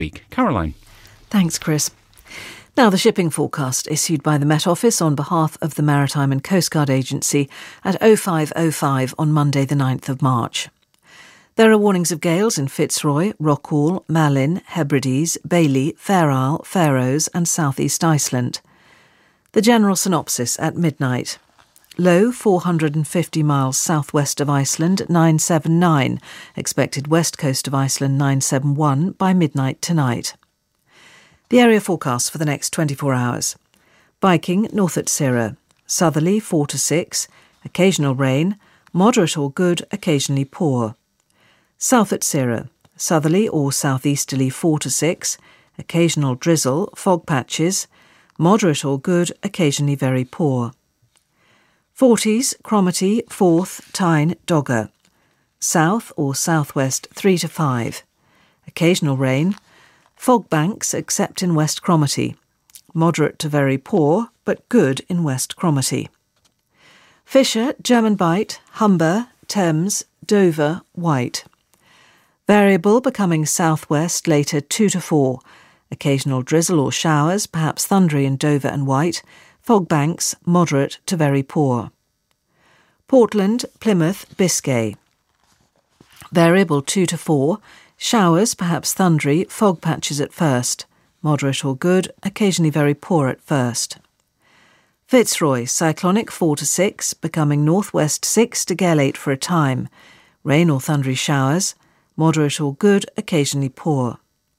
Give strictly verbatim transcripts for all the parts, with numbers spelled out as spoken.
week. Caroline. Thanks, Chris. Now, the shipping forecast issued by the Met Office on behalf of the Maritime and Coast Guard Agency at oh five oh five on Monday the ninth of March. There are warnings of gales in Fitzroy, Rockall, Malin, Hebrides, Bailey, Fair Isle, Faroes and South East Iceland. The general synopsis at midnight. Low four hundred fifty miles southwest of Iceland, nine seven nine. Expected west coast of Iceland, nine seven one by midnight tonight. The area forecast for the next twenty-four hours. Viking, north at Cirra. Southerly, four to six. Occasional rain. Moderate or good, occasionally poor. South at Cirra. Southerly or southeasterly, four to six. Occasional drizzle, fog patches. Moderate or good, occasionally very poor. Forties, Cromarty, Forth, Tyne, Dogger. South or southwest, three to five. Occasional rain. Fog banks except in West Cromarty. Moderate to very poor, but good in West Cromarty. Fisher, German Bight, Humber, Thames, Dover, White. Variable becoming southwest later two to four. Occasional drizzle or showers, perhaps thundery in Dover and White. Fog banks, moderate to very poor. Portland, Plymouth, Biscay. Variable two to four. Showers, perhaps thundery, fog patches at first. Moderate or good, occasionally very poor at first. Fitzroy, cyclonic four to six, becoming northwest six to gale eight for a time. Rain or thundery showers. Moderate or good, occasionally poor.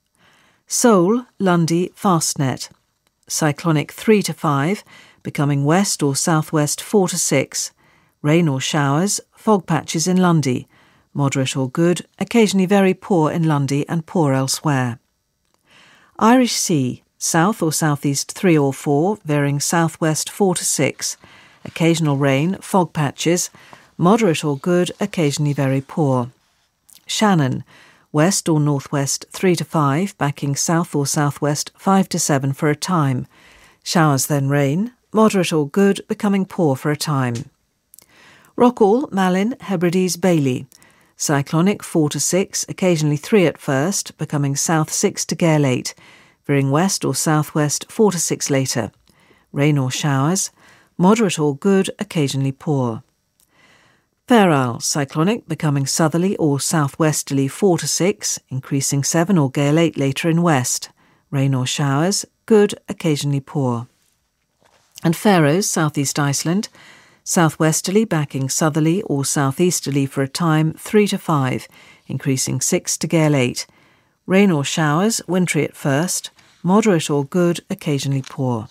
Seoul, Lundy, Fastnet. Cyclonic three to five, becoming west or southwest four to six. Rain or showers, fog patches in Lundy. Moderate or good, occasionally very poor in Lundy and poor elsewhere. Irish Sea, south or southeast three or four, veering southwest four to six. Occasional rain, fog patches. Moderate or good, occasionally very poor. Shannon, west or northwest three to five, backing south or southwest five to seven for a time. Showers then rain, moderate or good, becoming poor for a time. Rockall, Malin, Hebrides, Bailey. Cyclonic four to six, occasionally three at first, becoming south six to gale eight, veering west or southwest four to six later. Rain or showers, moderate or good, occasionally poor. Fair Isle, cyclonic, becoming southerly or southwesterly four to six, increasing seven or gale eight later in west. Rain or showers, good, occasionally poor. And Faroes, southeast Iceland, southwesterly backing southerly or southeasterly for a time, three to five, increasing six to gale eight. Rain or showers, wintry at first, moderate or good, occasionally poor.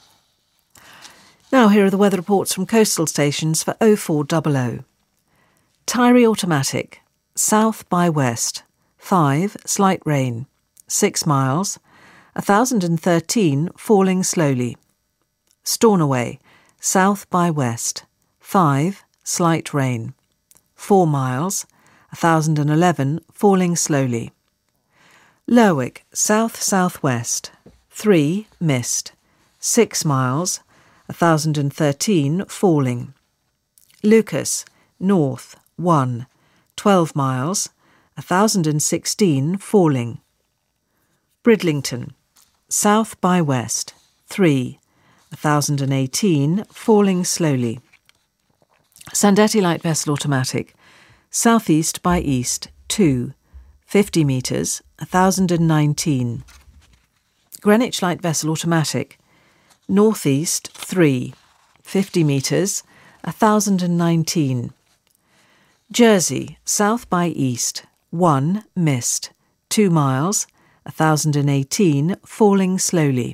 Now here are the weather reports from coastal stations for oh four hundred. Tyree Automatic, south by west, five, slight rain, six miles, one thousand thirteen, falling slowly. Stornoway, south by west, five, slight rain, four miles, one thousand eleven, falling slowly. Lerwick, south-southwest, three, mist, six miles, one thousand thirteen, falling. Lucas, north, one, twelve miles, one thousand sixteen, falling. Bridlington, south by west, three, one thousand eighteen, falling slowly. Sandetti Light Vessel Automatic, southeast by east, two, fifty metres, one thousand nineteen. Greenwich Light Vessel Automatic, northeast, three, fifty metres, one thousand nineteen. Jersey, south by east, one, mist, two miles, one thousand eighteen, falling slowly.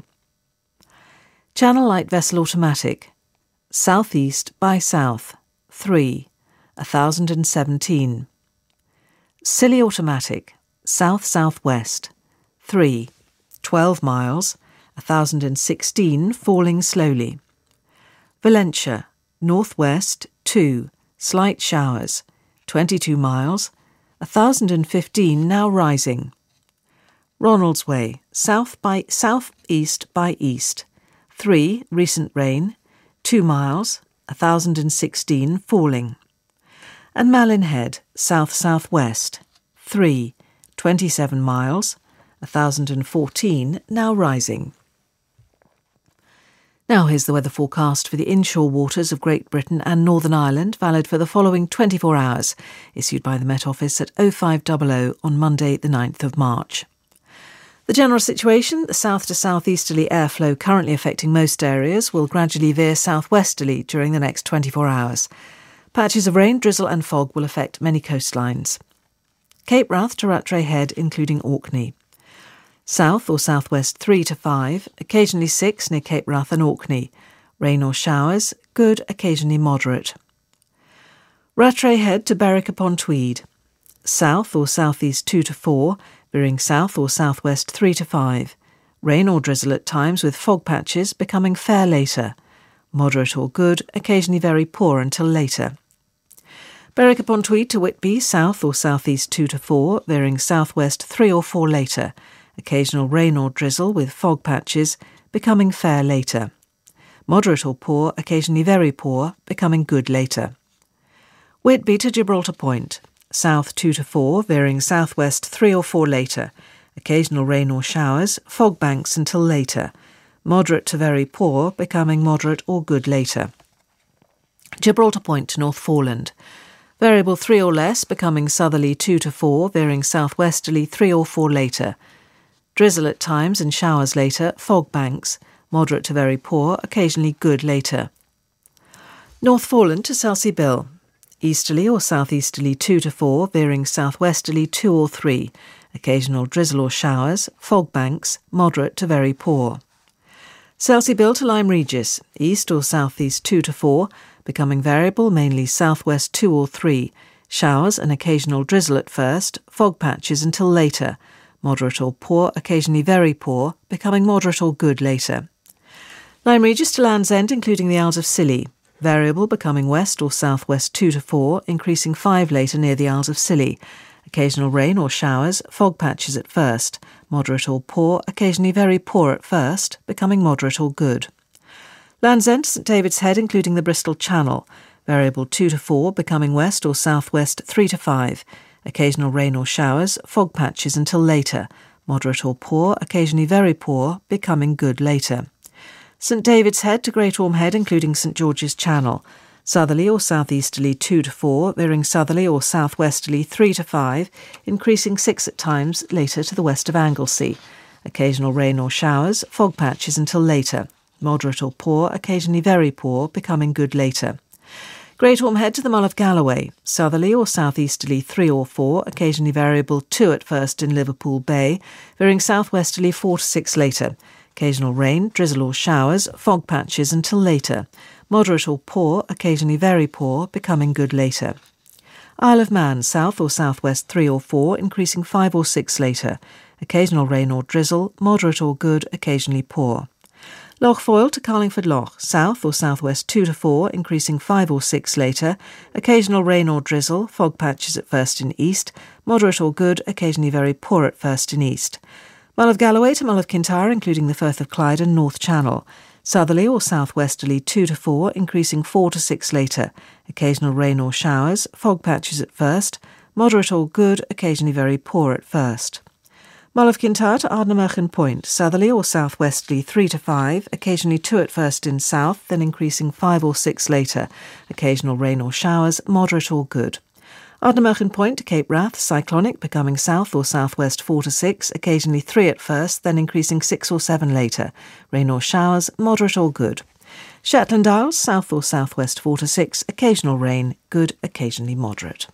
Channel Light Vessel Automatic, southeast by south, three, one thousand seventeen. Scilly Automatic, south-southwest, three, twelve miles, one thousand sixteen, falling slowly. Valentia, northwest, two, slight showers, twenty-two miles, one thousand fifteen, now rising. Ronaldsway, south by south-east by east, three, recent rain, two miles, one thousand sixteen, falling. And Malin Head, south-southwest, three, twenty-seven miles, one thousand fourteen, now rising. Now here's the weather forecast for the inshore waters of Great Britain and Northern Ireland, valid for the following twenty-four hours, issued by the Met Office at oh five hundred on Monday the ninth of March. The general situation, the south to southeasterly airflow currently affecting most areas, will gradually veer southwesterly during the next twenty-four hours. Patches of rain, drizzle and fog will affect many coastlines. Cape Wrath to Rattray Head, including Orkney. South or southwest three to five, occasionally six near Cape Wrath and Orkney. Rain or showers, good, occasionally moderate. Rattray Head to Berwick upon Tweed. South or southeast two to four, veering south or southwest three to five. Rain or drizzle at times with fog patches, becoming fair later. Moderate or good, occasionally very poor until later. Berwick upon Tweed to Whitby, south or southeast two to four, veering southwest three or four later. Occasional rain or drizzle with fog patches, becoming fair later. Moderate or poor, occasionally very poor, becoming good later. Whitby to Gibraltar Point. South two to four, veering southwest three or four later. Occasional rain or showers, fog banks until later. Moderate to very poor, becoming moderate or good later. Gibraltar Point to North Foreland. Variable three or less, becoming southerly two to four, veering southwesterly three or four later. Drizzle at times and showers later, fog banks. Moderate to very poor, occasionally good later. North Foreland to Selsey Bill. Easterly or southeasterly two to four, veering southwesterly two or three. Occasional drizzle or showers, fog banks, moderate to very poor. Selsey Bill to Lyme Regis. East or southeast two to four, becoming variable mainly southwest two or three. Showers and occasional drizzle at first, fog patches until later. Moderate or poor, occasionally very poor, becoming moderate or good later. Lyme Regis to Land's End, including the Isles of Scilly. Variable, becoming west or southwest two to four, increasing five later near the Isles of Scilly. Occasional rain or showers, fog patches at first. Moderate or poor, occasionally very poor at first, becoming moderate or good. Land's End to St David's Head, including the Bristol Channel. Variable two to four, becoming west or southwest three to five. Occasional rain or showers, fog patches until later. Moderate or poor, occasionally very poor, becoming good later. St David's Head to Great Orme Head, including St George's Channel. Southerly or southeasterly two to four, veering southerly or southwesterly three to five, increasing six at times later to the west of Anglesey. Occasional rain or showers, fog patches until later. Moderate or poor, occasionally very poor, becoming good later. Great Orme Head to the Mull of Galloway. Southerly or southeasterly three or four, occasionally variable two at first in Liverpool Bay, veering southwesterly four to six later. Occasional rain, drizzle or showers, fog patches until later. Moderate or poor, occasionally very poor, becoming good later. Isle of Man, south or southwest three or four, increasing five or six later. Occasional rain or drizzle, moderate or good, occasionally poor. Loch Foyle to Carlingford Loch, south or southwest two to four, increasing five or six later. Occasional rain or drizzle, fog patches at first in east. Moderate or good, occasionally very poor at first in east. Mull of Galloway to Mull of Kintyre, including the Firth of Clyde and North Channel. Southerly or southwesterly two to four, increasing four to six later. Occasional rain or showers, fog patches at first. Moderate or good, occasionally very poor at first. Mull of Kintyre to Ardnamurchan Point, southerly or southwesterly three to five, occasionally two at first in south, then increasing five or six later. Occasional rain or showers, moderate or good. Ardnamurchan Point to Cape Wrath, cyclonic, becoming south or southwest four to six, occasionally three at first, then increasing six or seven later. Rain or showers, moderate or good. Shetland Isles, south or southwest four to six, occasional rain, good, occasionally moderate.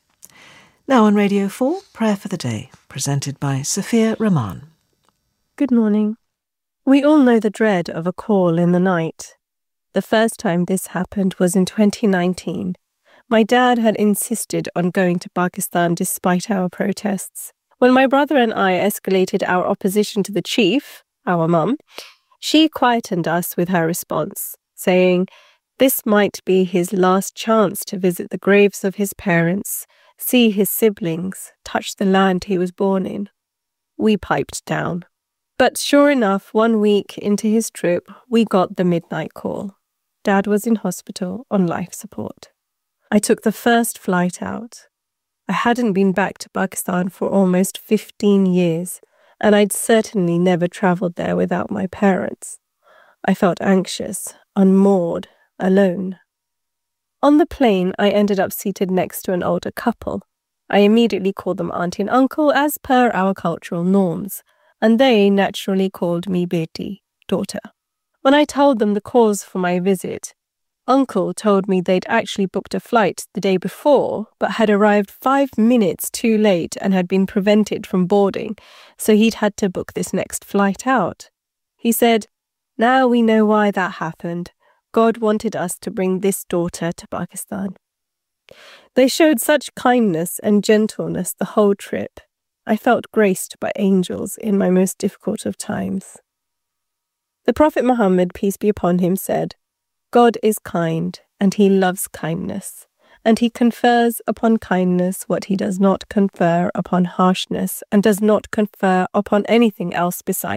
Now on Radio four, Prayer for the Day, presented by Sophia Rahman. Good morning. We all know the dread of a call in the night. The first time this happened was in twenty nineteen. My dad had insisted on going to Pakistan despite our protests. When my brother and I escalated our opposition to the chief, our mum, she quietened us with her response, saying this might be his last chance to visit the graves of his parents, see his siblings, touch the land he was born in. We piped down. But sure enough, one week into his trip, we got the midnight call. Dad was in hospital on life support. I took the first flight out. I hadn't been back to Pakistan for almost fifteen years, and I'd certainly never travelled there without my parents. I felt anxious, unmoored, alone. On the plane, I ended up seated next to an older couple. I immediately called them auntie and uncle as per our cultural norms, and they naturally called me Beti, daughter. When I told them the cause for my visit, Uncle told me they'd actually booked a flight the day before, but had arrived five minutes too late and had been prevented from boarding, so he'd had to book this next flight out. He said, "Now we know why that happened. God wanted us to bring this daughter to Pakistan." They showed such kindness and gentleness the whole trip. I felt graced by angels in my most difficult of times. The Prophet Muhammad, peace be upon him, said, "God is kind, and he loves kindness, and he confers upon kindness what he does not confer upon harshness, and does not confer upon anything else besides